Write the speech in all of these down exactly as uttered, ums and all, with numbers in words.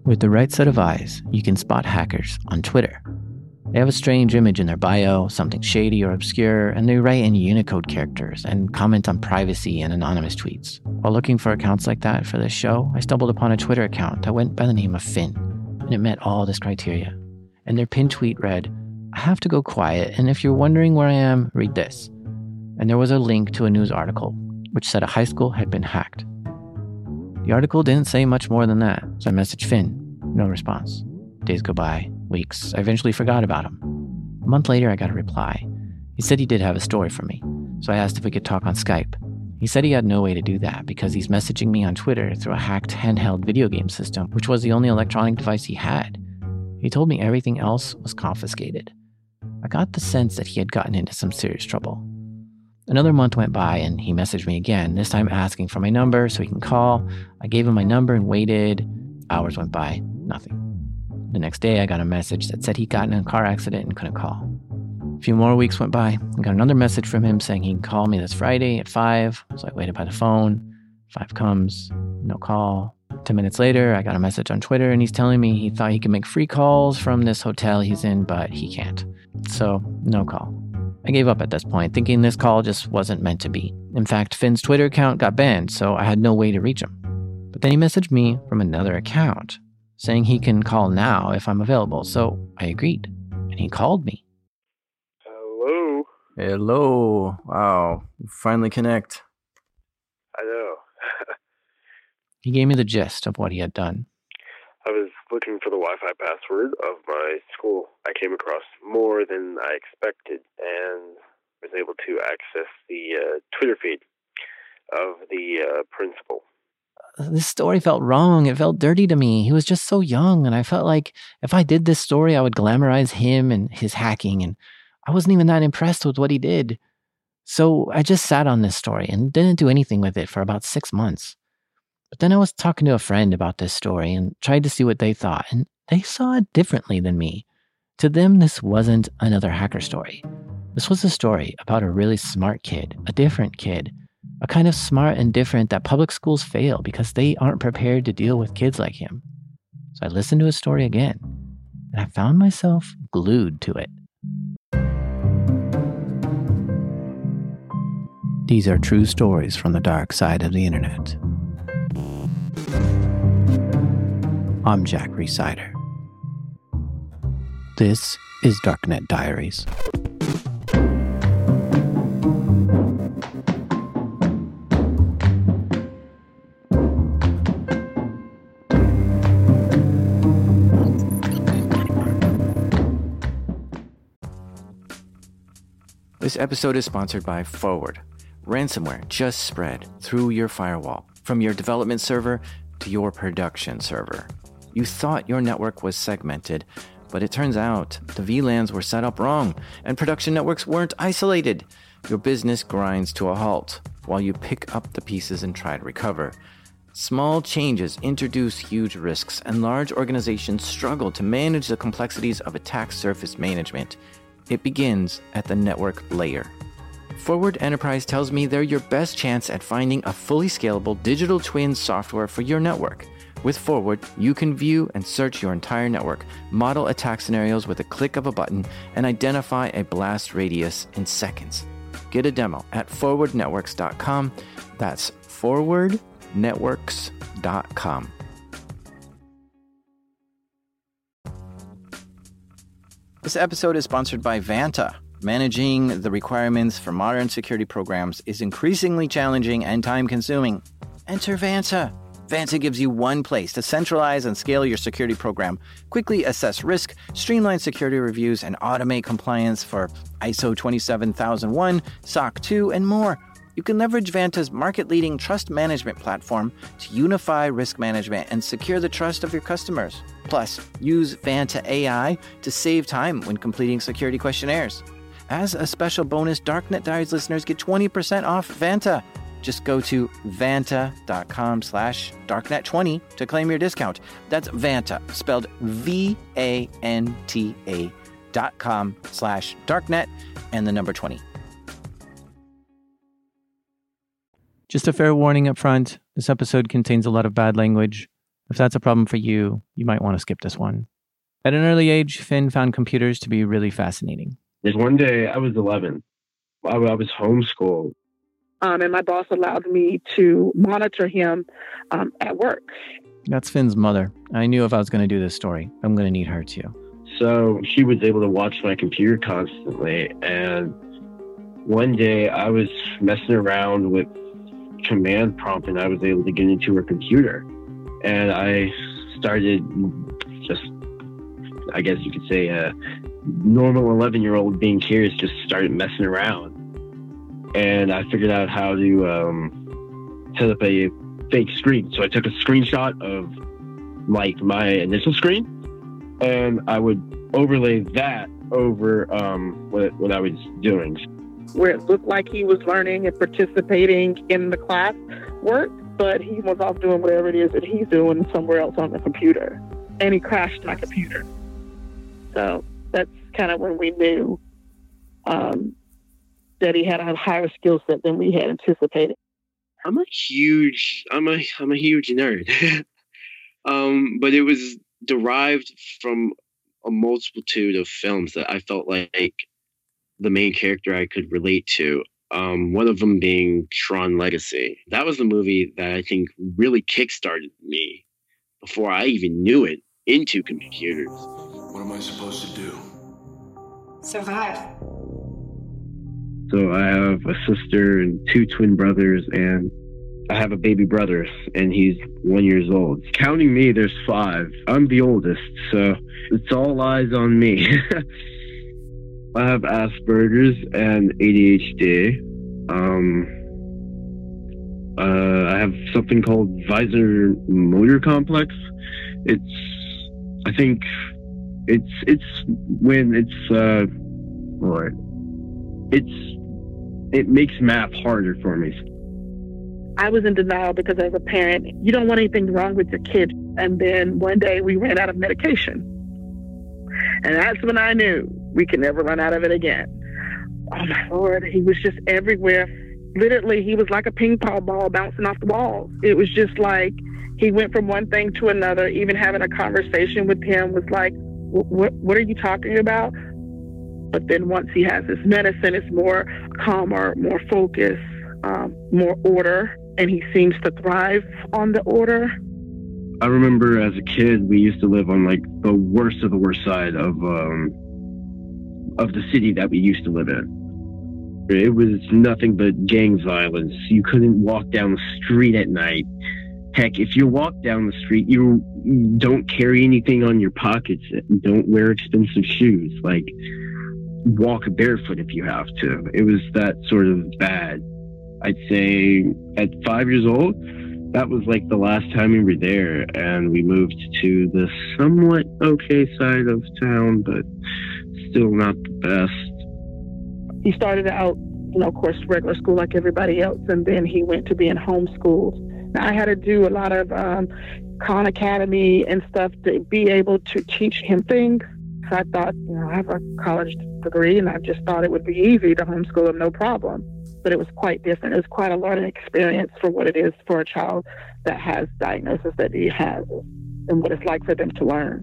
With the right set of eyes, you can spot hackers on Twitter. They have a strange image in their bio, something shady or obscure, and they write in Unicode characters and comment on privacy and anonymous tweets. While looking for accounts like that for this show, I stumbled upon a Twitter account that went by the name of Finn, and it met all this criteria. And their pinned tweet read, "I have to go quiet, and if you're wondering where I am, read this." And there was a link to a news article, which said a high school had been hacked. The article didn't say much more than that, so I messaged Finn. No response. Days go by, weeks. I eventually forgot about him. A month later, I got a reply. He said he did have a story for me, so I asked if we could talk on Skype. He said he had no way to do that because he's messaging me on Twitter through a hacked handheld video game system, which was the only electronic device he had. He told me everything else was confiscated. I got the sense that he had gotten into some serious trouble. Another month went by and he messaged me again, this time asking for my number so he can call. I gave him my number and waited. Hours went by, nothing. The next day I got a message that said he'd gotten in a car accident and couldn't call. A few more weeks went by. I got another message from him saying he can call me this Friday at five. So I waited by the phone. Five comes, no call. Ten minutes later, I got a message on Twitter and he's telling me he thought he could make free calls from this hotel he's in, but he can't. So, no call. I gave up at this point, thinking this call just wasn't meant to be. In fact, Finn's Twitter account got banned, so I had no way to reach him. But then he messaged me from another account, saying he can call now if I'm available, so I agreed. And he called me. Hello? Hello. Wow, we finally connect. I know. He gave me the gist of what he had done. I was looking for the Wi-Fi password of my school. I came across more than I expected and was able to access the uh, Twitter feed of the uh, principal. This story felt wrong. It felt dirty to me. He was just so young, and I felt like if I did this story, I would glamorize him and his hacking, and I wasn't even that impressed with what he did. So I just sat on this story and didn't do anything with it for about six months. But then I was talking to a friend about this story and tried to see what they thought, and they saw it differently than me. To them, this wasn't another hacker story. This was a story about a really smart kid, a different kid, a kind of smart and different that public schools fail because they aren't prepared to deal with kids like him. So I listened to his story again, and I found myself glued to it. These are true stories from the dark side of the internet. I'm Jack Rhysider. This is Darknet Diaries. This episode is sponsored by Forward. Ransomware just spread through your firewall, from your development server to your production server. You thought your network was segmented, but it turns out the V LANs were set up wrong, and production networks weren't isolated. Your business grinds to a halt while you pick up the pieces and try to recover. Small changes introduce huge risks, and large organizations struggle to manage the complexities of attack surface management. It begins at the network layer. Forward Enterprise tells me they're your best chance at finding a fully scalable digital twin software for your network. With Forward, you can view and search your entire network, model attack scenarios with a click of a button, and identify a blast radius in seconds. Get a demo at forward networks dot com. That's forward networks dot com. This episode is sponsored by Vanta. Managing the requirements for modern security programs is increasingly challenging and time-consuming. Enter Vanta. Vanta gives you one place to centralize and scale your security program, quickly assess risk, streamline security reviews, and automate compliance for I S O twenty-seven thousand one, S O C two, and more. You can leverage Vanta's market-leading trust management platform to unify risk management and secure the trust of your customers. Plus, use Vanta A I to save time when completing security questionnaires. As a special bonus, Darknet Diaries listeners get twenty percent off Vanta. Just go to vanta.com slash darknet20 to claim your discount. That's Vanta, spelled V A N T A dot com slash darknet and the number twenty. Just a fair warning up front, this episode contains a lot of bad language. If that's a problem for you, you might want to skip this one. At an early age, Finn found computers to be really fascinating. There's one day I was eleven. I, I was homeschooled. Um, and my boss allowed me to monitor him um, at work. That's Finn's mother. I knew if I was going to do this story, I'm going to need her too. So she was able to watch my computer constantly. And one day I was messing around with command prompt and I was able to get into her computer. And I started just, I guess you could say, a normal eleven-year-old being curious, just started messing around. And I figured out how to um, set up a fake screen. So I took a screenshot of like my initial screen, and I would overlay that over um, what what I was doing. Where it looked like he was learning and participating in the class work, but he was off doing whatever it is that he's doing somewhere else on the computer. And he crashed my computer. So that's kind of when we knew um, that he had a higher skill set than we had anticipated. I'm a huge, I'm a, I'm a huge nerd. um, but it was derived from a multitude of films that I felt like the main character I could relate to. Um, one of them being Tron Legacy. That was the movie that I think really kickstarted me before I even knew it into computers. What am I supposed to do? Survive. So I have a sister and two twin brothers, and I have a baby brother, and he's one years old. Counting me, there's five. I'm the oldest, so it's all eyes on me. I have Asperger's and A D H D. Um, uh, I have something called visor motor complex. It's, I think, it's it's when it's uh, what? It's it makes math harder for me. I was in denial because as a parent, you don't want anything wrong with your kid. And then one day we ran out of medication. And that's when I knew we could never run out of it again. Oh my Lord, he was just everywhere. Literally, he was like a ping pong ball bouncing off the walls. It was just like he went from one thing to another. Even having a conversation with him was like, what, what are you talking about? But then once he has his medicine, it's more calmer, more focused, um, more order, and he seems to thrive on the order. I remember as a kid, we used to live on like the worst of the worst side of um, of the city that we used to live in. It was nothing but gang violence. You couldn't walk down the street at night. Heck, if you walk down the street, you, you don't carry anything on your pockets. Don't wear expensive shoes. Like, walk barefoot if you have to. It was that sort of bad. I'd say at five years old, that was like the last time we were there, and we moved to the somewhat okay side of town, but still not the best. He started out, you know, of course, regular school like everybody else, and then he went to being homeschooled. Now, I had to do a lot of um, Khan Academy and stuff to be able to teach him things. So I thought, you know, I have a college degree, and I just thought it would be easy to homeschool him, no problem. But it was quite different. It was quite a learning experience for what it is for a child that has diagnosis that he has and what it's like for them to learn.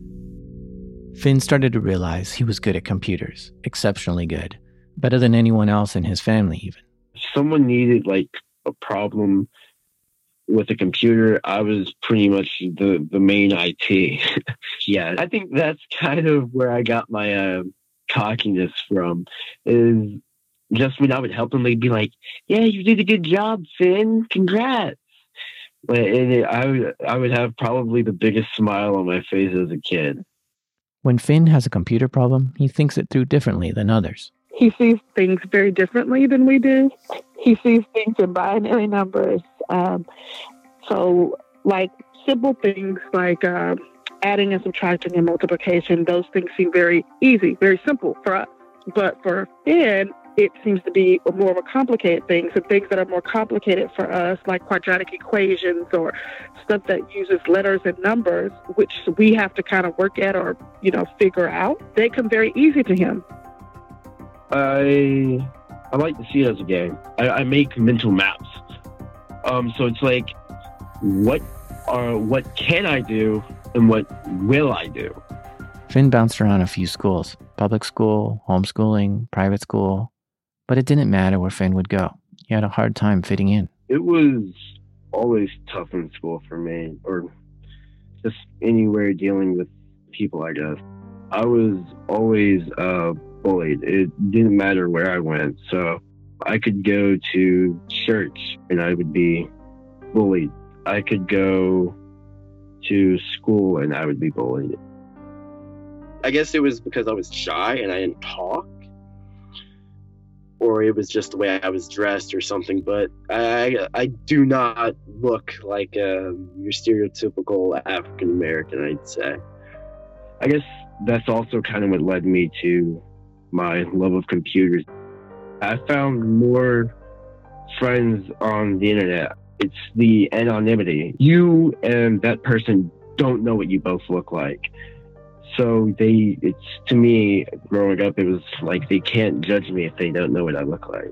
Finn started to realize he was good at computers, exceptionally good, better than anyone else in his family even. If someone needed like a problem with a computer, I was pretty much the, the main I T. Yeah, I think that's kind of where I got my uh, cockiness from, is just when I would help them, they'd be like, yeah, you did a good job, Finn. Congrats. And it, I, would, I would have probably the biggest smile on my face as a kid. When Finn has a computer problem, he thinks it through differently than others. He sees things very differently than we do. He sees things in binary numbers. Um, so, like, simple things like uh, adding and subtracting and multiplication, those things seem very easy, very simple for us. But for Finn, it seems to be more of a complicated thing. So things that are more complicated for us, like quadratic equations or stuff that uses letters and numbers, which we have to kind of work at or, you know, figure out, they come very easy to him. I I like to see it as a game. I, I make mental maps. Um, so it's like, what are what can I do and what will I do? Finn bounced around a few schools, public school, homeschooling, private school, but it didn't matter where Finn would go. He had a hard time fitting in. It was always tough in school for me, or just anywhere dealing with people, I guess. I was always uh, bullied. It didn't matter where I went. So I could go to church and I would be bullied. I could go to school and I would be bullied. I guess it was because I was shy and I didn't talk, or it was just the way I was dressed or something, but I I do not look like uh, your stereotypical African American, I'd say. I guess that's also kind of what led me to my love of computers. I found more friends on the internet. It's the anonymity. You and that person don't know what you both look like. So they, it's, to me, growing up, it was like they can't judge me if they don't know what I look like.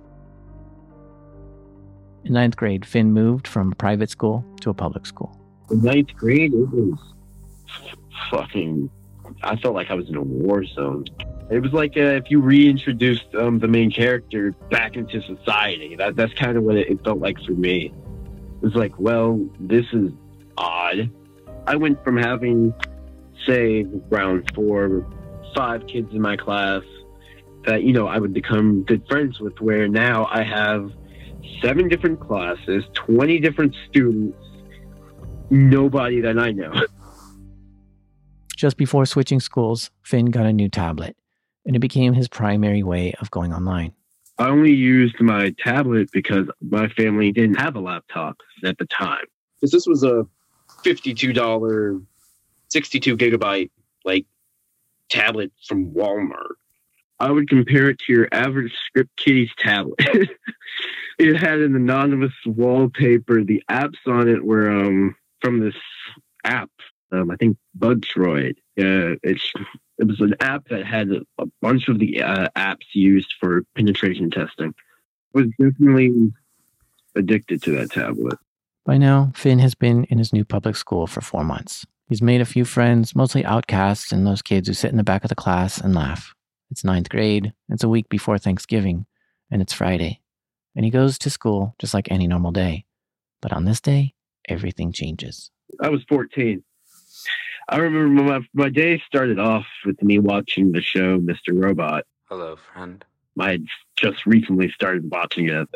In ninth grade, Finn moved from private school to a public school. In ninth grade, it was fucking, I felt like I was in a war zone. It was like uh, if you reintroduced um, the main character back into society. That, that's kind of what it, it felt like for me. It was like, well, this is odd. I went from having, say, around four, five kids in my class that, you know, I would become good friends with, where now I have seven different classes, twenty different students, nobody that I know. Just before switching schools, Finn got a new tablet, and it became his primary way of going online. I only used my tablet because my family didn't have a laptop at the time. Because this was a fifty-two dollars, sixty-two gigabyte, like, tablet from Walmart. I would compare it to your average Script Kitties tablet. It had an anonymous wallpaper. The apps on it were um, from this app, um, I think Bugtroid. Uh, it's, it was an app that had a, a bunch of the uh, apps used for penetration testing. I was definitely addicted to that tablet. By now, Finn has been in his new public school for four months. He's made a few friends, mostly outcasts and those kids who sit in the back of the class and laugh. It's ninth grade, it's a week before Thanksgiving, and it's Friday. And he goes to school just like any normal day. But on this day, everything changes. I was fourteen. I remember my, my day started off with me watching the show Mister Robot. Hello, friend. I had just recently started watching it.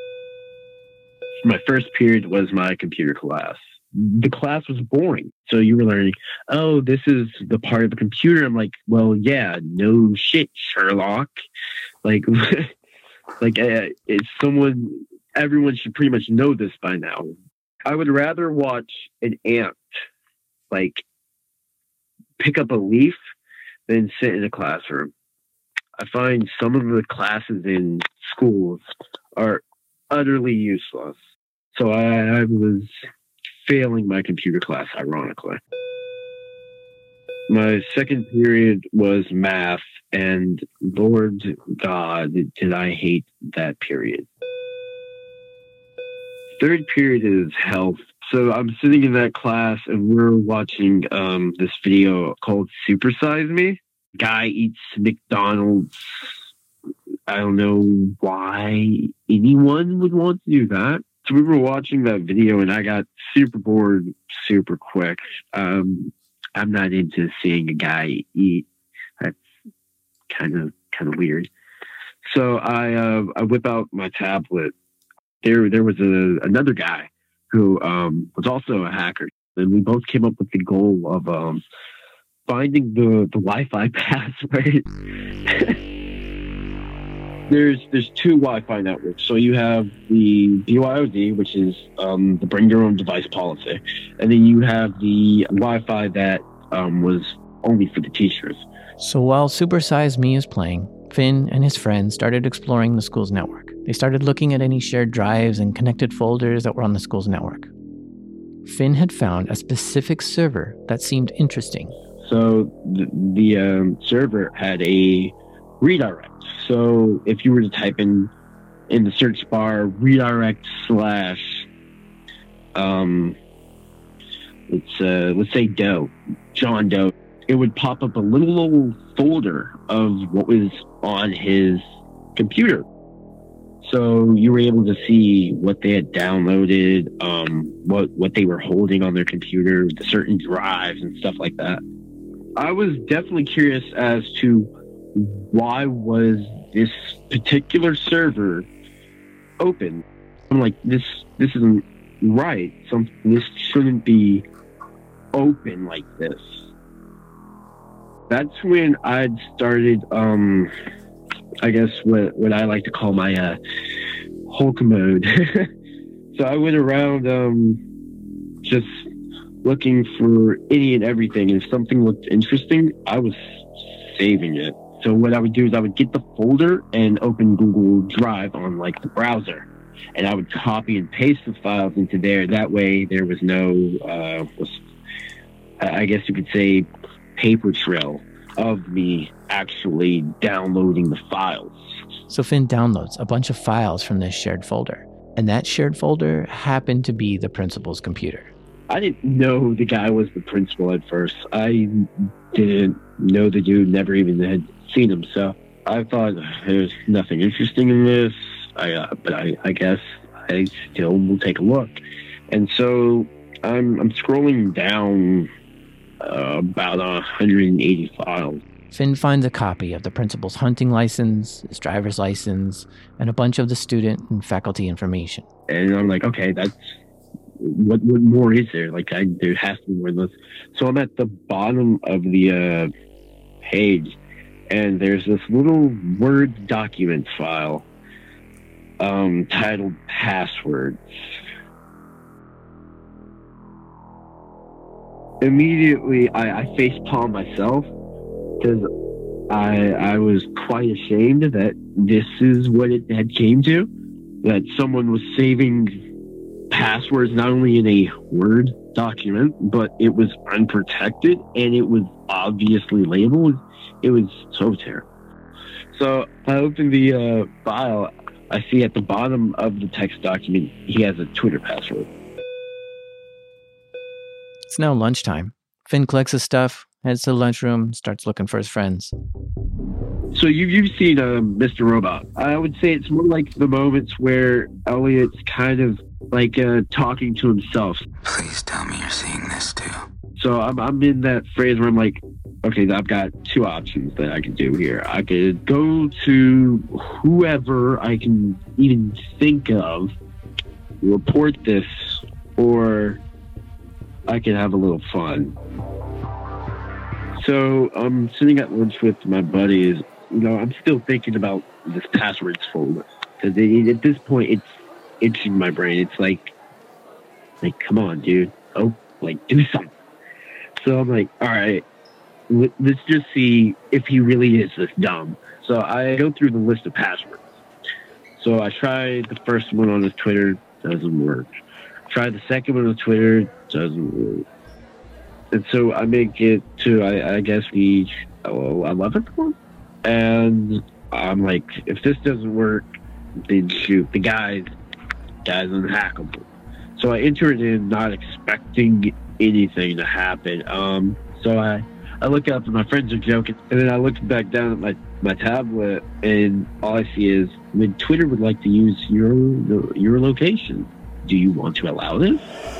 My first period was my computer class. The class was boring. So you were learning, oh, this is the part of the computer. I'm like, well, yeah, no shit, Sherlock. Like, like uh, it's someone, everyone should pretty much know this by now. I would rather watch an ant, like, pick up a leaf than sit in a classroom. I find some of the classes in schools are utterly useless. So I, I was failing my computer class, ironically. My second period was math, and Lord God, did I hate that period. Third period is health. So I'm sitting in that class, and we're watching um, this video called Supersize Me. Guy eats McDonald's. I don't know why anyone would want to do that. So we were watching that video, and I got super bored super quick. Um, I'm not into seeing a guy eat. That's kind of kind of weird. So I uh, I whip out my tablet. There there was a another guy who um, was also a hacker, and we both came up with the goal of um, finding the, the Wi-Fi password. There's there's two Wi-Fi networks. So you have the B Y O D, which is um, the bring your own device policy, and then you have the Wi-Fi that um, was only for the teachers. So while Supersize Me is playing, Finn and his friends started exploring the school's network. They started looking at any shared drives and connected folders that were on the school's network. Finn had found a specific server that seemed interesting. So the, the um, server had a redirect. So if you were to type in in the search bar redirect slash um, It's uh, let's say Doe, John Doe. It would pop up a little old folder of what was on his computer. So you were able to see what they had downloaded, um, what what they were holding on their computer, the certain drives and stuff like that. I was definitely curious as to why was this particular server open. I'm like, this this isn't right. Some this shouldn't be open like this. That's when I'd started, um, I guess what what I like to call my uh, Hulk mode. So I went around um, just looking for any and everything, and if something looked interesting, I was saving it. So what I would do is I would get the folder and open Google Drive on like the browser, and I would copy and paste the files into there. That way there was no, uh, was, I guess you could say, paper trail of me actually downloading the files. So Finn downloads a bunch of files from this shared folder, and that shared folder happened to be the principal's computer. I didn't know the guy was the principal at first. I didn't know the dude, never even had seen him, so I thought there's nothing interesting in this. I, uh, but I, I guess I still will take a look. And so I'm, I'm scrolling down uh, about one hundred eighty files. Finn finds a copy of the principal's hunting license, his driver's license, and a bunch of the student and faculty information. And I'm like, okay, that's what what more is there? Like, I, there has to be more than this. So I'm at the bottom of the uh, page, and there's this little Word document file um, titled Passwords. Immediately, I, I facepalm myself because I I was quite ashamed that this is what it had came to, that someone was saving passwords not only in a Word document, but it was unprotected and it was obviously labeled. It was so terrible. So I opened the uh, file. I see at the bottom of the text document, he has a Twitter password. It's now lunchtime. Finn collects his stuff, heads to the lunchroom, starts looking for his friends. So you, you've seen uh, Mister Robot. I would say it's more like the moments where Elliot's kind of like uh, talking to himself. Please tell me you're seeing this too. So I'm, I'm in that phrase where I'm like, okay, I've got two options that I can do here. I could go to whoever I can even think of, report this, or I can have a little fun. So I'm sitting at lunch with my buddies. You know, I'm still thinking about this passwords folder because at this point it's itching my brain. It's like, like, come on, dude. Oh, like, do something. So I'm like, all right, let's just see if he really is this dumb. So I go through the list of passwords. So I tried the first one on his Twitter, doesn't work. Try the second one on Twitter, doesn't work. And so I make it to, I, I guess, the eleventh one. And I'm like, if this doesn't work, then shoot, the guy's, guy's unhackable. So I enter it in not expecting anything to happen. Um, so I, I look up and my friends are joking. And then I look back down at my, my tablet and all I see is, when Twitter would like to use your your location, do you want to allow this?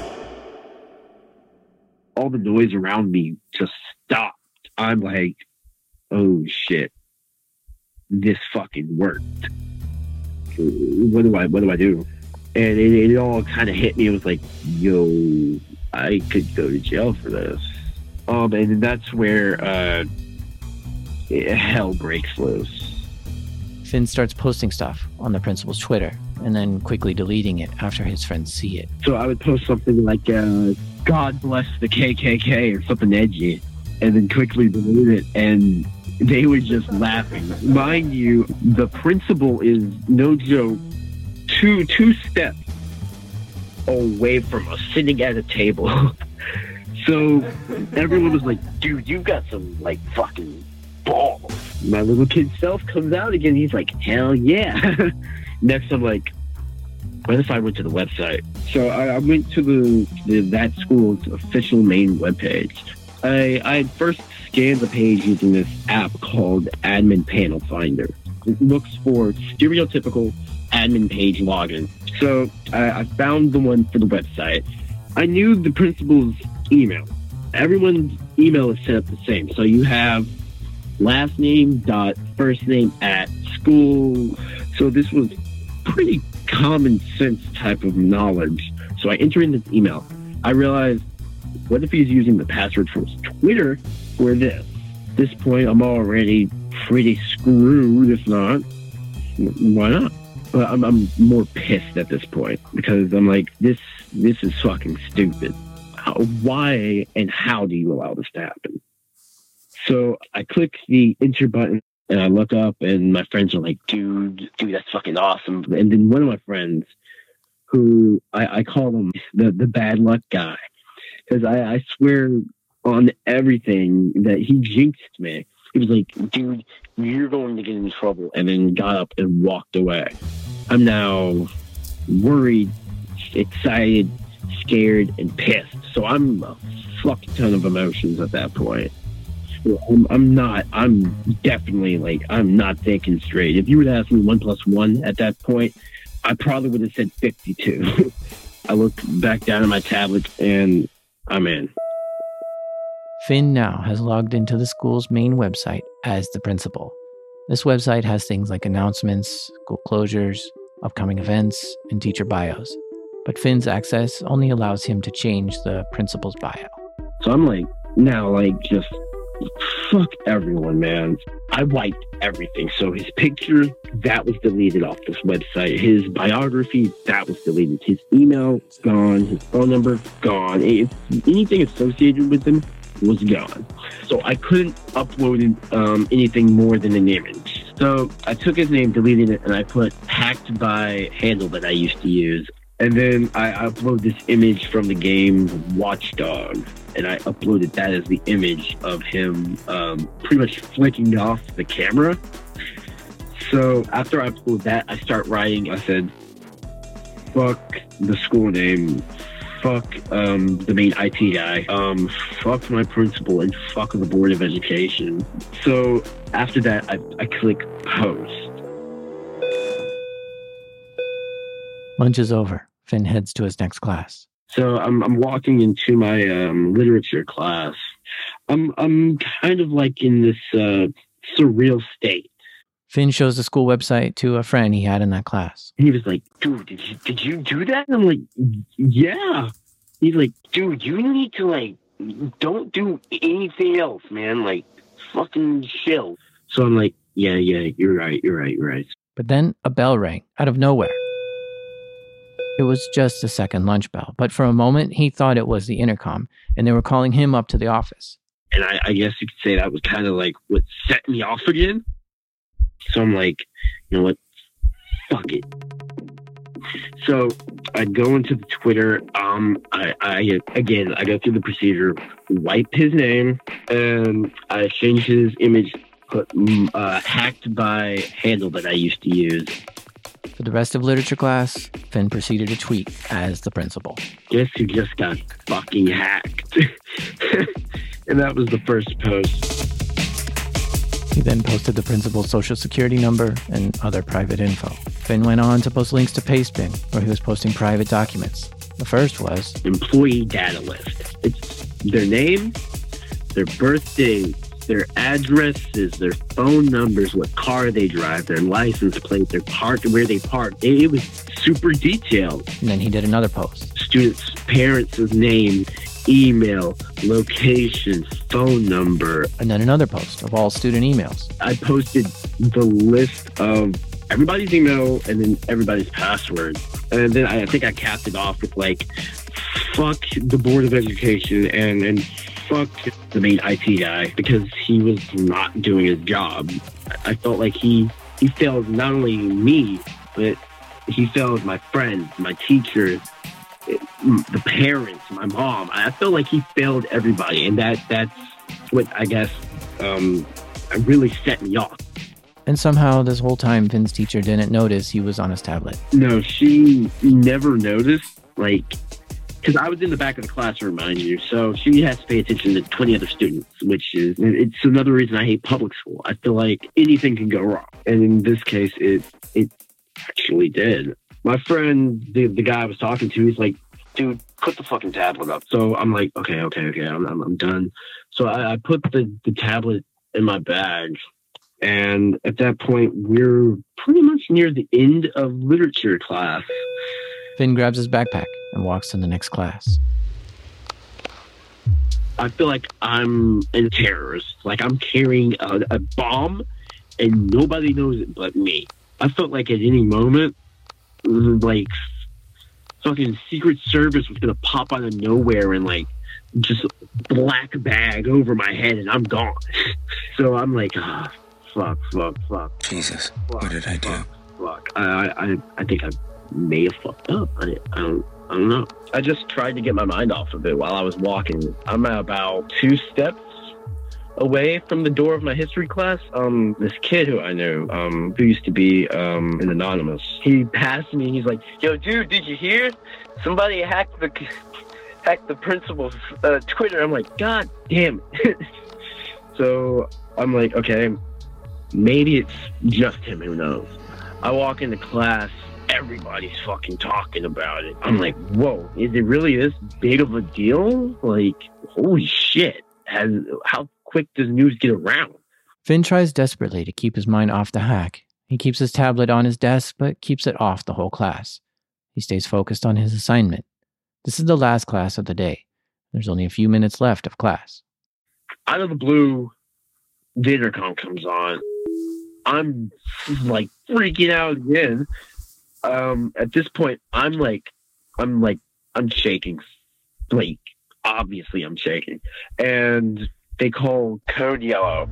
All the noise around me just stopped. I'm like, oh shit, this fucking worked. What do I, what do I do? And it, it all kind of hit me. It was like, yo, I could go to jail for this. Um, and that's where uh, hell breaks loose. Finn starts posting stuff on the principal's Twitter and then quickly deleting it after his friends see it. So I would post something like, uh, God bless the K K K or something edgy, and then quickly delete it, and they were just laughing. Mind you, the principal is, no joke, two two steps away from us, sitting at a table. So everyone was like, dude, you've got some, like, fucking balls. My little kid self comes out again. He's like, hell yeah. Next, I'm like, What if I went to the website? So I, I went to the, the that school's official main webpage. I, I had first scanned the page using this app called Admin Panel Finder. It looks for stereotypical admin page login. So I, I found the one for the website. I knew the principal's email. Everyone's email is set up the same. So you have last name dot first name at school. So this was pretty common sense type of knowledge. So I enter in this email. I realized, what if he's using the password from his Twitter for this? At this point, I'm already pretty screwed. If not, why not? But I'm, I'm more pissed at this point because I'm like, this this is fucking stupid. How, why and how do you allow this to happen? So I click the enter button and I look up and my friends are like, dude, dude, that's fucking awesome. And then one of my friends, who I, I call him the, the bad luck guy, because I, I swear on everything that he jinxed me. He was like, dude, you're going to get in trouble, and then got up and walked away. I'm now worried, excited, scared, and pissed. So I'm a fuck ton of emotions at that point. I'm, I'm not, I'm definitely like, I'm not thinking straight. If you were to ask me one plus one at that point, I probably would have said fifty-two. I looked back down at my tablet and I'm in. Finn now has logged into the school's main website as the principal. This website has things like announcements, school closures, upcoming events, and teacher bios. But Finn's access only allows him to change the principal's bio. So I'm like, now like just fuck everyone, man. I wiped everything. So his picture, that was deleted off this website. His biography, that was deleted. His email, gone. His phone number, gone. Anything associated with him was gone. So I couldn't upload um, anything more than an image. So I took his name, deleted it, and I put hacked by handle that I used to use. And then I upload this image from the game Watch Dogs, and I uploaded that as the image of him um, pretty much flicking off the camera. So after I upload that, I start writing. I said, fuck the school name, fuck um, the main I T guy, um, fuck my principal, and fuck the Board of Education. So after that, I, I click post. Lunch is over. Finn heads to his next class. So I'm I'm walking into my um, literature class. I'm I'm kind of like in this uh, surreal state. Finn shows the school website to a friend he had in that class. He was like, "Dude, did you did you do that?" And I'm like, "Yeah." He's like, "Dude, you need to like don't do anything else, man. Like fucking chill." So I'm like, "Yeah, yeah, you're right, you're right, you're right." But then a bell rang out of nowhere. It was just a second lunch bell, but for a moment he thought it was the intercom, and they were calling him up to the office. And I, I guess you could say that was kind of like what set me off again. So I'm like, you know what? Fuck it. So I go into the Twitter. Um, I, I again, I go through the procedure, wipe his name, and I change his image, put uh, hacked by handle that I used to use. For the rest of literature class, Finn proceeded to tweet as the principal. Guess who just got fucking hacked? And that was the first post. He then posted the principal's social security number and other private info. Finn went on to post links to Pastebin, where he was posting private documents. The first was employee data list. It's their name, their birthday, their addresses, their phone numbers, what car they drive, their license plate, their park, where they park. It was super detailed. And then he did another post. Students' parents' name, email, location, phone number. And then another post of all student emails. I posted the list of everybody's email and then everybody's password. And then I think I capped it off with like, fuck the Board of Education and, and fuck the main I T guy because he was not doing his job. I felt like he, he failed not only me, but he failed my friends, my teachers, the parents, my mom. I felt like he failed everybody. And that that's what I guess um, really set me off. And somehow this whole time, Finn's teacher didn't notice he was on his tablet. No, she never noticed, like, because I was in the back of the classroom, mind you, so she has to pay attention to twenty other students, which is, it's another reason I hate public school. I feel like anything can go wrong. And in this case, it it actually did. My friend, the, the guy I was talking to, he's like, dude, put the fucking tablet up. So I'm like, okay, okay, okay, I'm, I'm, I'm done. So I, I put the, the tablet in my bag. And at that point, we're pretty much near the end of literature class. Finn grabs his backpack and walks to the next class. I feel like I'm a terrorist. Like I'm carrying a, a bomb and nobody knows it but me. I felt like at any moment, like fucking Secret Service was going to pop out of nowhere and like just black bag over my head and I'm gone. So I'm like, ah. Oh, Fuck, fuck, fuck. Jesus, fuck, what did I do? Fuck, fuck. I, I, I think I may have fucked up. I, I don't, I don't know. I just tried to get my mind off of it while I was walking. I'm about two steps away from the door of my history class. Um, this kid who I knew, um, who used to be um an anonymous, he passed me and he's like, "Yo, dude, did you hear? Somebody hacked the hacked the principal's uh, Twitter." I'm like, God damn it. So I'm like, okay. Maybe it's just him, who knows. I walk into class, everybody's fucking talking about it. I'm like, whoa, is it really this big of a deal? Like, holy shit. Has, how quick does news get around? Finn tries desperately to keep his mind off the hack. He keeps his tablet on his desk, but keeps it off the whole class. He stays focused on his assignment. This is the last class of the day. There's only a few minutes left of class. Out of the blue, the intercom comes on. I'm like freaking out again. Um, at this point, I'm like, I'm like, I'm shaking. Like, obviously I'm shaking. And they call Code Yellow.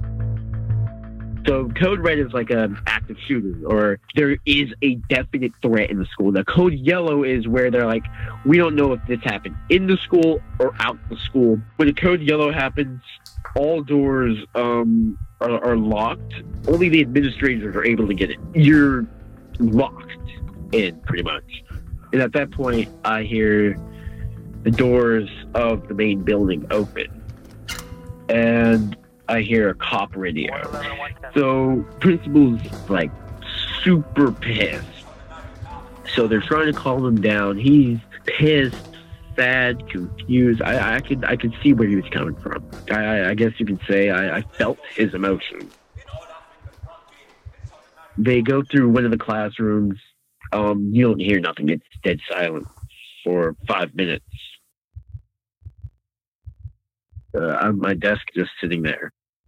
So Code Red is like an active shooter, or there is a definite threat in the school. The Code Yellow is where they're like, we don't know if this happened in the school or out the school. When the Code Yellow happens, all doors um, are, are locked. Only the administrators are able to get it. You're locked in, pretty much. And at that point, I hear the doors of the main building open. And I hear a cop radio. So principal's like super pissed. So they're trying to calm him down. He's pissed, sad, confused. I, I could I could see where he was coming from. I, I guess you could say I, I felt his emotion. They go through one of the classrooms. Um, you don't hear nothing. It's dead silent for five minutes. Uh, I'm my desk just sitting there.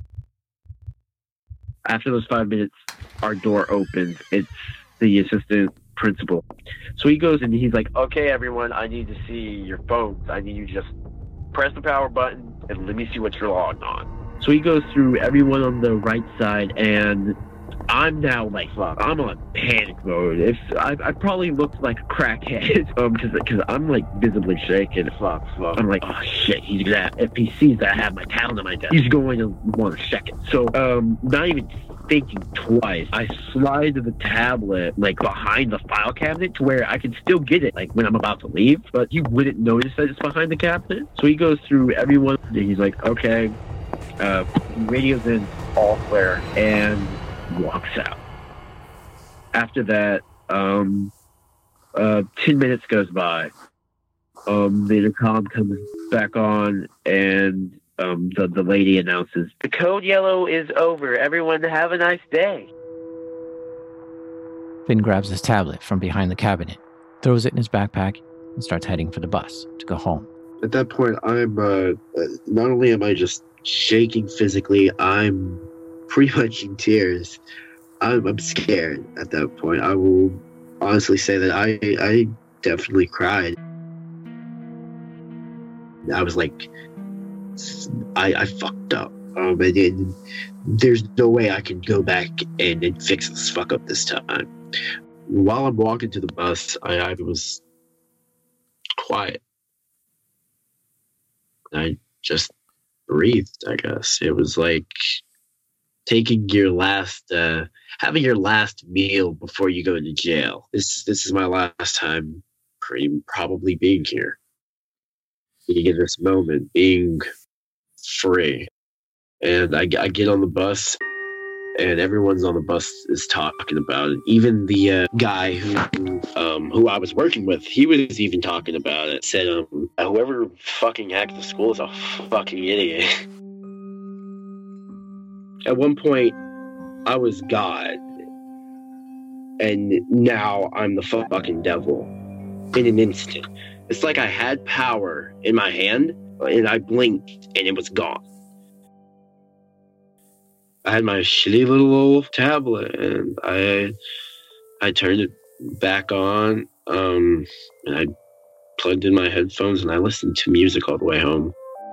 After those five minutes, our door opens. It's the assistant principal. So he goes and he's like, okay, everyone, I need to see your phones. I need you to just press the power button and let me see what you're logged on. So he goes through everyone on the right side, and I'm now like, fuck, I'm on panic mode. If I, I probably looked like a crackhead, um, because because I'm like visibly shaking. Fuck, fuck. I'm like, oh shit, he's gonna. If he sees that I have my talent on my desk, he's going to want to check it. So, um, not even thinking twice, I slide the tablet like behind the file cabinet to where I can still get it, like when I'm about to leave. But he wouldn't notice that it's behind the cabinet. So he goes through everyone. And he's like, okay, uh, radio's in, all clear, and walks out. After that, um, uh, ten minutes goes by. Um, the intercom comes back on, and um, the, the lady announces, the Code Yellow is over. Everyone have a nice day. Finn grabs his tablet from behind the cabinet, throws it in his backpack, and starts heading for the bus to go home. At that point, I'm, uh, not only am I just shaking physically, I'm pretty much in tears. I'm, I'm scared at that point. I will honestly say that I I definitely cried. I was like, I, I fucked up. Um, and, and there's no way I can go back and, and fix this fuck up this time. While I'm walking to the bus, I, I was quiet. I just breathed, I guess. It was like taking your last, uh, having your last meal before you go to jail. This this is my last time pretty, probably being here. Being in this moment, being free. And I, I get on the bus, and everyone's on the bus is talking about it. Even the uh, guy who um, who I was working with, he was even talking about it. Said, um, whoever fucking hacked the school is a fucking idiot. At one point, I was God, and now I'm the fucking devil in an instant. It's like I had power in my hand, and I blinked, and it was gone. I had my shitty little old tablet, and I I turned it back on, um, and I plugged in my headphones, and I listened to music all the way home.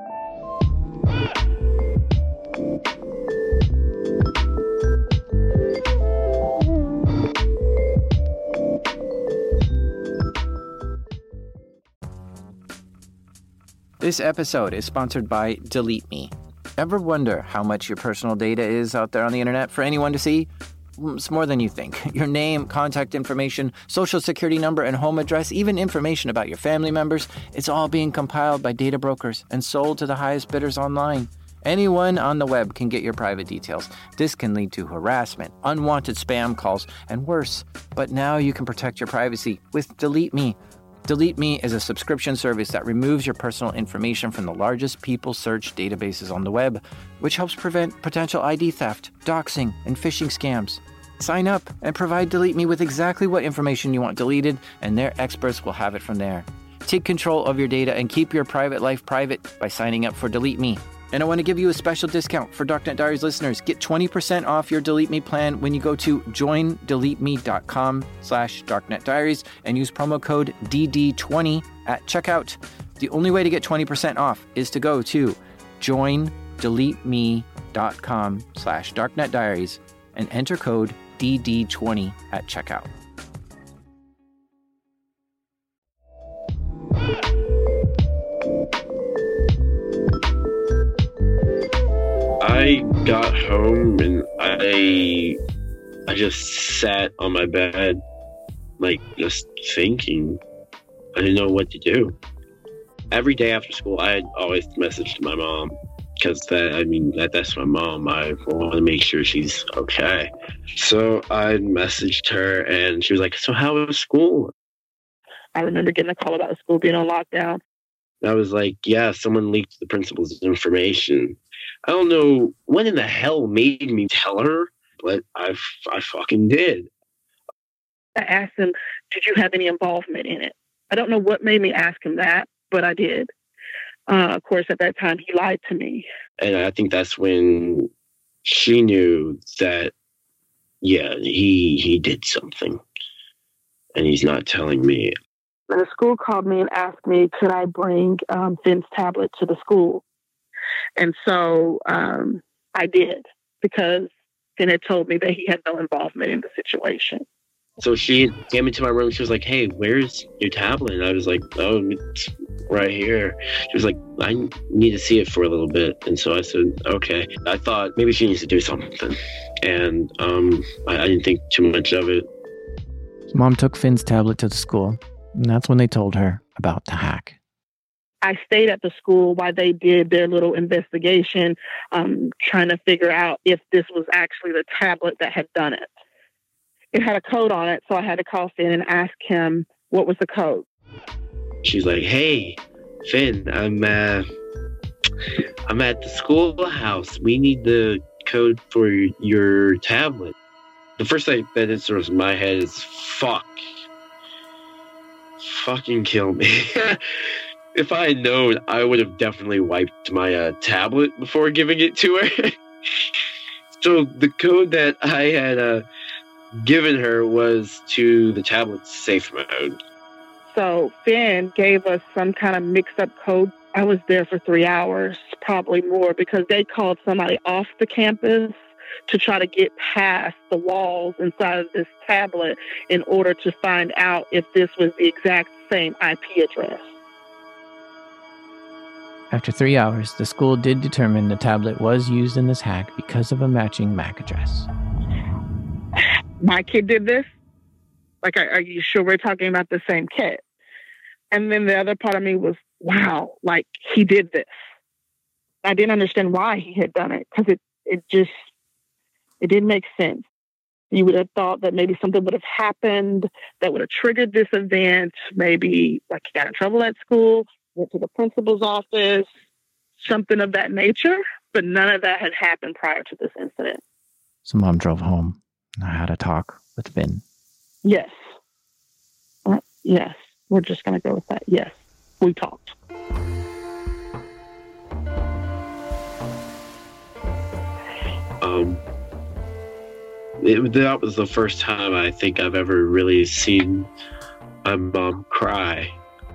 This episode is sponsored by Delete Me. Ever wonder how much your personal data is out there on the internet for anyone to see? It's more than you think. Your name, contact information, social security number, and home address, even information about your family members, it's all being compiled by data brokers and sold to the highest bidders online. Anyone on the web can get your private details. This can lead to harassment, unwanted spam calls, and worse. But now you can protect your privacy with Delete Me. Delete Me is a subscription service that removes your personal information from the largest people search databases on the web, which helps prevent potential I D theft, doxing, and phishing scams. Sign up and provide Delete Me with exactly what information you want deleted, and their experts will have it from there. Take control of your data and keep your private life private by signing up for Delete Me. And I want to give you a special discount for Darknet Diaries listeners. Get twenty percent off your Delete Me plan when you go to join delete me dot com slash Darknet Diaries and use promo code D D twenty at checkout. The only way to get twenty percent off is to go to join delete me dot com slash Darknet Diaries and enter code D D twenty at checkout. I got home and I I just sat on my bed, like just thinking. I didn't know what to do. Every day after school, I had always messaged my mom because that I mean that that's my mom. I want to make sure she's okay. So I messaged her and she was like, "So how was school?" I remember getting a call about the school being on lockdown. I was like, "Yeah, someone leaked the principal's information." I don't know what in the hell made me tell her, but I, I fucking did. I asked him, did you have any involvement in it? I don't know what made me ask him that, but I did. Uh, of course, at that time, he lied to me. And I think that's when she knew that, yeah, he he did something. And he's not telling me. And the school called me and asked me, could I bring um, Finn's tablet to the school? And so um, I did, because Finn had told me that he had no involvement in the situation. So she came into my room. She was like, "Hey, where's your tablet?" And I was like, "Oh, it's right here." She was like, "I need to see it for a little bit." And so I said, "Okay." I thought maybe she needs to do something. And um, I, I didn't think too much of it. Mom took Finn's tablet to the school, and that's when they told her about the hack. I stayed at the school while they did their little investigation, um, trying to figure out if this was actually the tablet that had done it. It had a code on it, so I had to call Finn and ask him what was the code. She's like, "Hey, Finn, I'm uh, I'm at the schoolhouse. We need the code for your tablet." The first thing that enters my head is fuck. Fucking kill me. If I had known, I would have definitely wiped my uh, tablet before giving it to her. So the code that I had uh, given her was to the tablet's safe mode. So Finn gave us some kind of mixed up code. I was there for three hours, probably more, because they called somebody off the campus to try to get past the walls inside of this tablet in order to find out if this was the exact same I P address. After three hours, the school did determine the tablet was used in this hack because of a matching M A C address. My kid did this? Like, are, are you sure we're talking about the same kid? And then the other part of me was, wow, like, he did this. I didn't understand why he had done it, because it, it just, it didn't make sense. You would have thought that maybe something would have happened that would have triggered this event. Maybe, like, he got in trouble at school, went to the principal's office, something of that nature. But none of that had happened prior to this incident. So Mom drove home. I had a talk with Finn. Yes. Uh, yes. We're just going to go with that. Yes. We talked. Um, it, that was the first time I think I've ever really seen my mom cry.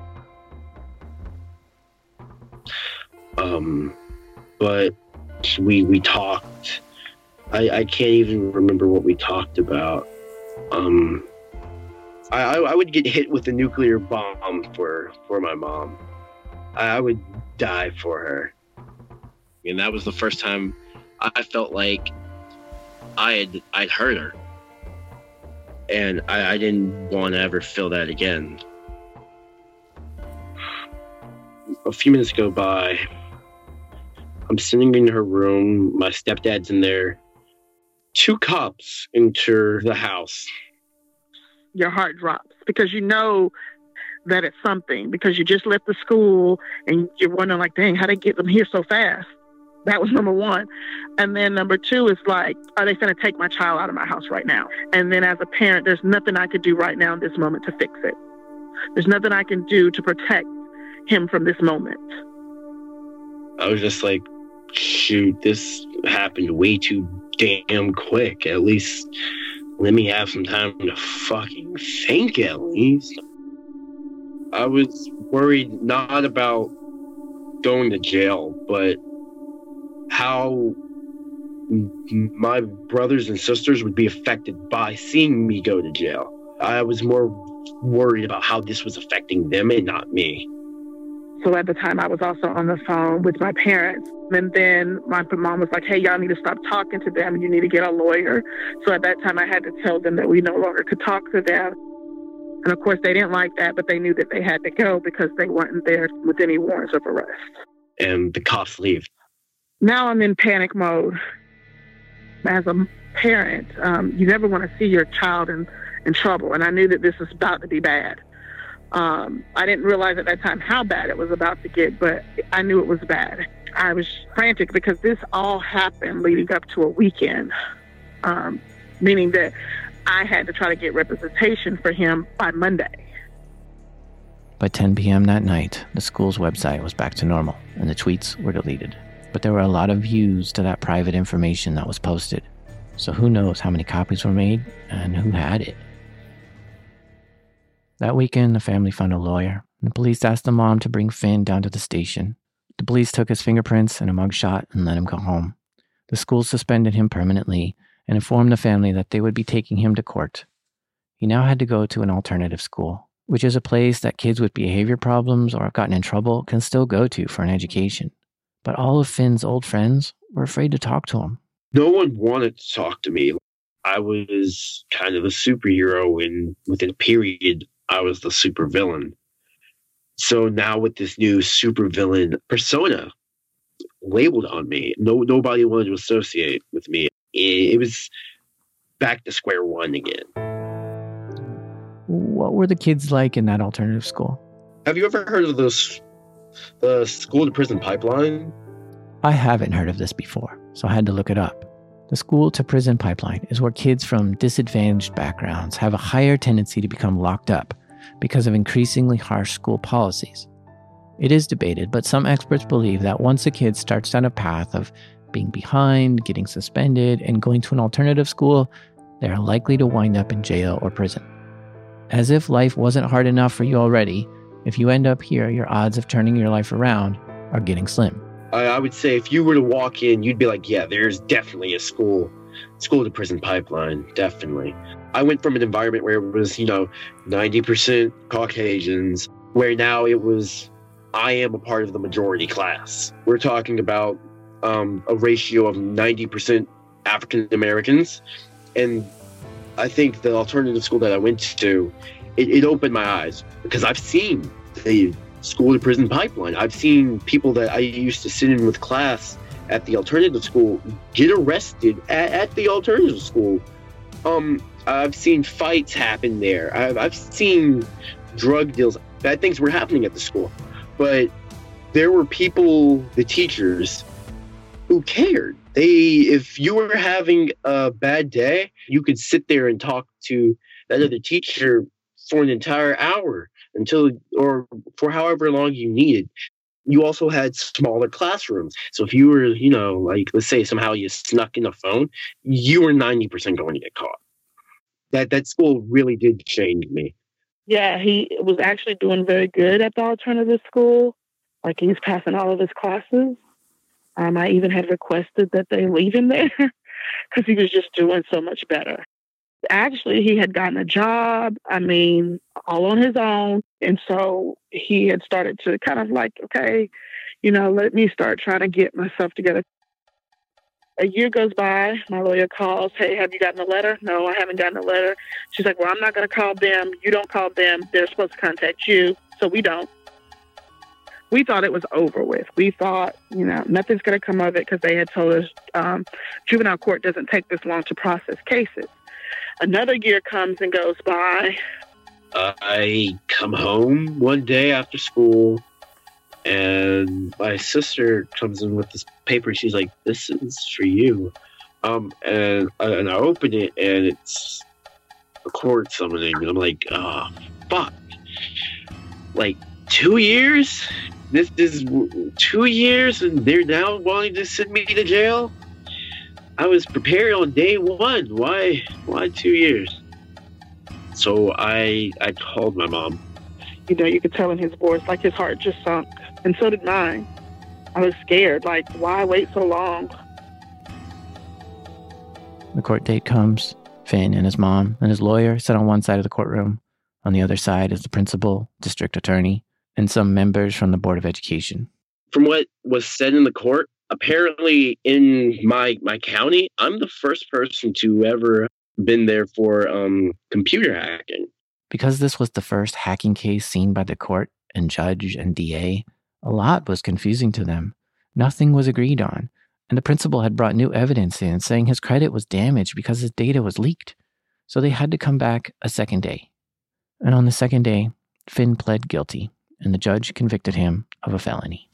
Um, but we we talked. I, I can't even remember what we talked about. Um, I, I would get hit with a nuclear bomb for, for my mom. I, I would die for her. And that was the first time I felt like I had I'd hurt her. And I, I didn't want to ever feel that again. A few minutes go by. I'm sitting in her room. My stepdad's in there. Two cops enter the house. Your heart drops because you know that it's something, because you just left the school and you're wondering, like, dang, how'd they get them here so fast? That was number one. And then number two is like, are they going to take my child out of my house right now? And then as a parent, there's nothing I could do right now in this moment to fix it. There's nothing I can do to protect him from this moment. I was just like, shoot, this happened way too damn quick. At least let me have some time to fucking think, at least. I was worried not about going to jail, but how my brothers and sisters would be affected by seeing me go to jail. I was more worried about how this was affecting them and not me. So at the time, I was also on the phone with my parents. And then my mom was like, hey, y'all need to stop talking to them. You need to get a lawyer. So at that time, I had to tell them that we no longer could talk to them. And of course, they didn't like that, but they knew that they had to go because they weren't there with any warrants of arrest. And the cops leave. Now I'm in panic mode. As a parent, um, you never want to see your child in, in trouble. And I knew that this was about to be bad. Um, I didn't realize at that time how bad it was about to get, but I knew it was bad. I was frantic because this all happened leading up to a weekend, um, meaning that I had to try to get representation for him by Monday. By ten p.m. that night, the school's website was back to normal, and the tweets were deleted. But there were a lot of views to that private information that was posted. So who knows how many copies were made and who had it. That weekend, the family found a lawyer. The police asked the mom to bring Finn down to the station. The police took his fingerprints and a mugshot and let him go home. The school suspended him permanently and informed the family that they would be taking him to court. He now had to go to an alternative school, which is a place that kids with behavior problems or have gotten in trouble can still go to for an education. But all of Finn's old friends were afraid to talk to him. No one wanted to talk to me. I was kind of a superhero, and within a period, I was the supervillain. So now with this new supervillain persona labeled on me, no nobody wanted to associate with me. It was back to square one again. What were the kids like in that alternative school? Have you ever heard of this, the school to prison pipeline? I haven't heard of this before, so I had to look it up. The school to prison pipeline is where kids from disadvantaged backgrounds have a higher tendency to become locked up because of increasingly harsh school policies. It is debated, but some experts believe that once a kid starts down a path of being behind, getting suspended, and going to an alternative school, they are likely to wind up in jail or prison. As if life wasn't hard enough for you already, if you end up here, your odds of turning your life around are getting slim. I, I would say if you were to walk in, you'd be like, yeah, there's definitely a school, school to prison pipeline, definitely. I went from an environment where it was, you know, ninety percent Caucasians, where now it was I am a part of the majority class. We're talking about um, a ratio of ninety percent African Americans. And I think the alternative school that I went to, it, it opened my eyes because I've seen the school to prison pipeline. I've seen people that I used to sit in with class at the alternative school get arrested at, at the alternative school. Um, I've seen fights happen there. I've, I've seen drug deals. Bad things were happening at the school. But there were people, the teachers, who cared. They, if you were having a bad day, you could sit there and talk to that other teacher for an entire hour until, or for however long you needed. You also had smaller classrooms. So if you were, you know, like, let's say somehow you snuck in a phone, you were ninety percent going to get caught. That, that school really did change me. Yeah, he was actually doing very good at the alternative school. Like, he was passing all of his classes. Um, I even had requested that they leave him there because he was just doing so much better. Actually, he had gotten a job, I mean, all on his own. And so he had started to kind of like, okay, you know, let me start trying to get myself together. A year goes by, my lawyer calls, hey, have you gotten a letter? No, I haven't gotten a letter. She's like, well, I'm not going to call them. You don't call them. They're supposed to contact you. So we don't. We thought it was over with. We thought, you know, nothing's going to come of it because they had told us um, juvenile court doesn't take this long to process cases. Another year comes and goes by. I come home one day after school, and my sister comes in with this paper. She's like, this is for you. Um, and, and I open it, and it's a court summoning. And I'm like, oh, fuck. Like, two years? This is two years, and they're now wanting to send me to jail? I was prepared on day one. Why, why two years? So I, I called my mom. You know, you could tell in his voice, like his heart just sunk. And so did mine. I was scared. Like, why wait so long? The court date comes. Finn and his mom and his lawyer sit on one side of the courtroom. On the other side is the principal, district attorney, and some members from the Board of Education. From what was said in the court, apparently in my my county, I'm the first person to ever been there for um, computer hacking. Because this was the first hacking case seen by the court and judge and D A, a lot was confusing to them. Nothing was agreed on, and the principal had brought new evidence in saying his credit was damaged because his data was leaked. So they had to come back a second day. And on the second day, Finn pled guilty, and the judge convicted him of a felony.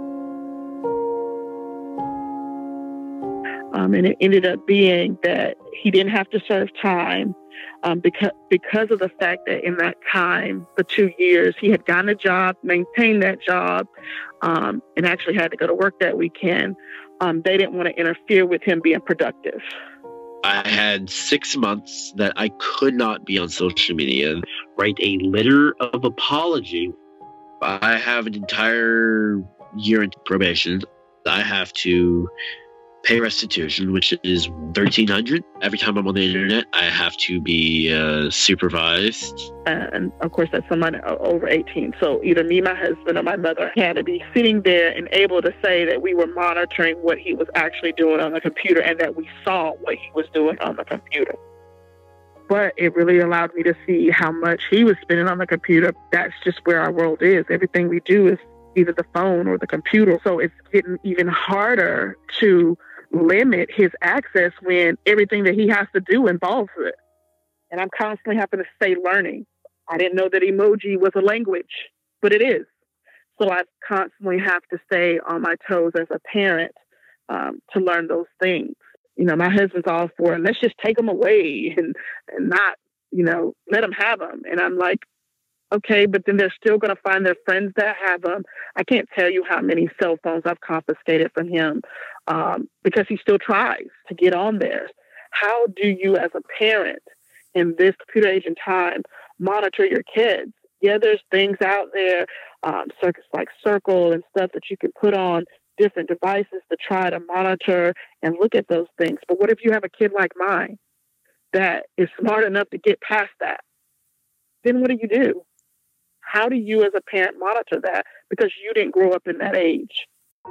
Um, and it ended up being that he didn't have to serve time um, because because of the fact that in that time, the two years, he had gotten a job, maintained that job, um, and actually had to go to work that weekend. Um, they didn't want to interfere with him being productive. I had six months that I could not be on social media, write a letter of apology. I have an entire year into probation. I have to pay restitution, which is thirteen hundred dollars. Every time I'm on the internet, I have to be uh, supervised. And of course, that's somebody over eighteen. So either me, my husband, or my mother had to be sitting there and able to say that we were monitoring what he was actually doing on the computer and that we saw what he was doing on the computer. But it really allowed me to see how much he was spending on the computer. That's just where our world is. Everything we do is either the phone or the computer. So it's getting even harder to limit his access when everything that he has to do involves it. And I'm constantly having to stay learning. I didn't know that emoji was a language, but it is. So I constantly have to stay on my toes as a parent um, to learn those things. You know, my husband's all for, let's just take them away and, and not, you know, let them have them. And I'm like, okay, but then they're still going to find their friends that have them. I can't tell you how many cell phones I've confiscated from him um, because he still tries to get on there. How do you, as a parent in this computer age and time, monitor your kids? Yeah, there's things out there, um, circuits like Circle and stuff that you can put on different devices to try to monitor and look at those things. But what if you have a kid like mine that is smart enough to get past that? Then what do you do? How do you as a parent monitor that? Because you didn't grow up in that age.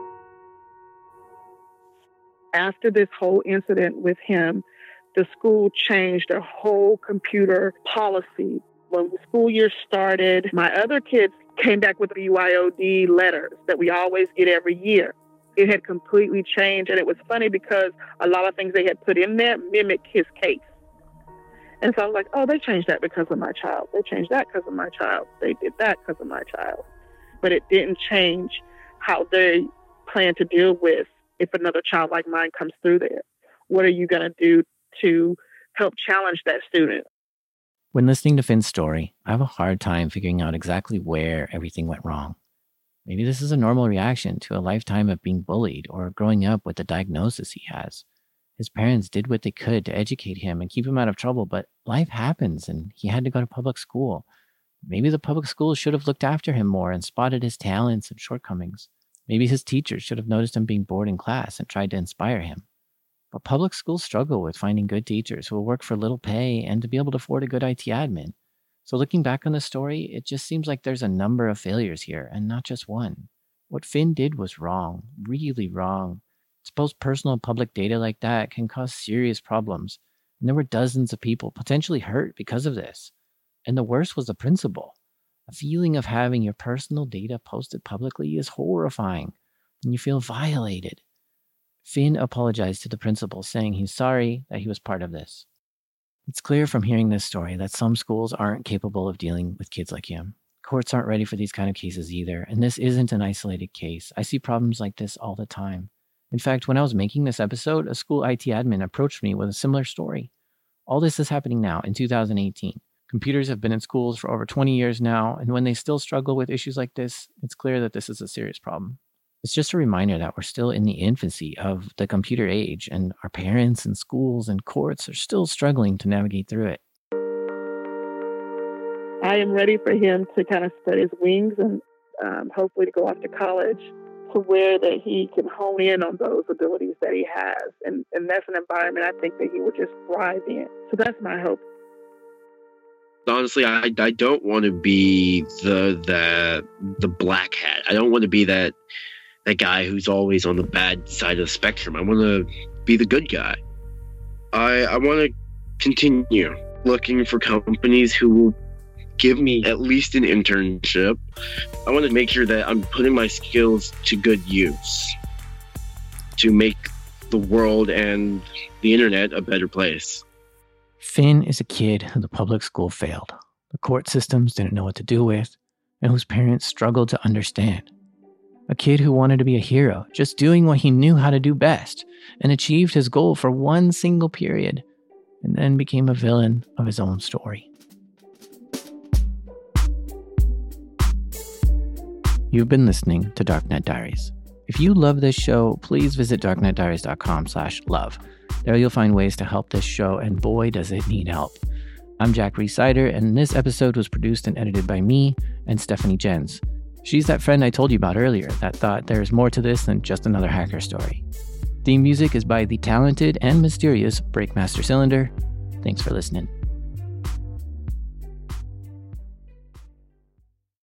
After this whole incident with him, the school changed their whole computer policy. When the school year started, my other kids came back with B Y O D letters that we always get every year. It had completely changed, and it was funny because a lot of things they had put in there mimicked his case. And so I was like, oh, they changed that because of my child. They changed that because of my child. They did that because of my child. But it didn't change how they plan to deal with if another child like mine comes through there. What are you going to do to help challenge that student? When listening to Finn's story, I have a hard time figuring out exactly where everything went wrong. Maybe this is a normal reaction to a lifetime of being bullied or growing up with the diagnosis he has. His parents did what they could to educate him and keep him out of trouble, but life happens and he had to go to public school. Maybe the public school should have looked after him more and spotted his talents and shortcomings. Maybe his teachers should have noticed him being bored in class and tried to inspire him. But public schools struggle with finding good teachers who will work for little pay and to be able to afford a good I T admin. So looking back on the story, it just seems like there's a number of failures here and not just one. What Finn did was wrong, really wrong. To post personal public data like that can cause serious problems. And there were dozens of people potentially hurt because of this. And the worst was the principal. A feeling of having your personal data posted publicly is horrifying, and you feel violated. Finn apologized to the principal, saying he's sorry that he was part of this. It's clear from hearing this story that some schools aren't capable of dealing with kids like him. Courts aren't ready for these kind of cases either, and this isn't an isolated case. I see problems like this all the time. In fact, when I was making this episode, a school I T admin approached me with a similar story. All this is happening now in two thousand eighteen. Computers have been in schools for over twenty years now, and when they still struggle with issues like this, it's clear that this is a serious problem. It's just a reminder that we're still in the infancy of the computer age, and our parents and schools and courts are still struggling to navigate through it. I am ready for him to kind of spread his wings and um, hopefully to go off to college to where that he can hone in on those abilities that he has. And, and that's an environment I think that he would just thrive in. So that's my hope. Honestly, I, I don't want to be the, the the black hat. I don't want to be that that guy who's always on the bad side of the spectrum. I want to be the good guy. I I want to continue looking for companies who will give me at least an internship. I want to make sure that I'm putting my skills to good use to make the world and the internet a better place. Finn is a kid who the public school failed, the court systems didn't know what to do with, and whose parents struggled to understand. A kid who wanted to be a hero, just doing what he knew how to do best, and achieved his goal for one single period, and then became a villain of his own story. You've been listening to Darknet Diaries. If you love this show, please visit darknetdiaries.com slash love. There you'll find ways to help this show, and boy, does it need help. I'm Jack Rhysider, and this episode was produced and edited by me and Stephanie Jens. She's that friend I told you about earlier that thought there's more to this than just another hacker story. Theme music is by the talented and mysterious Breakmaster Cylinder. Thanks for listening.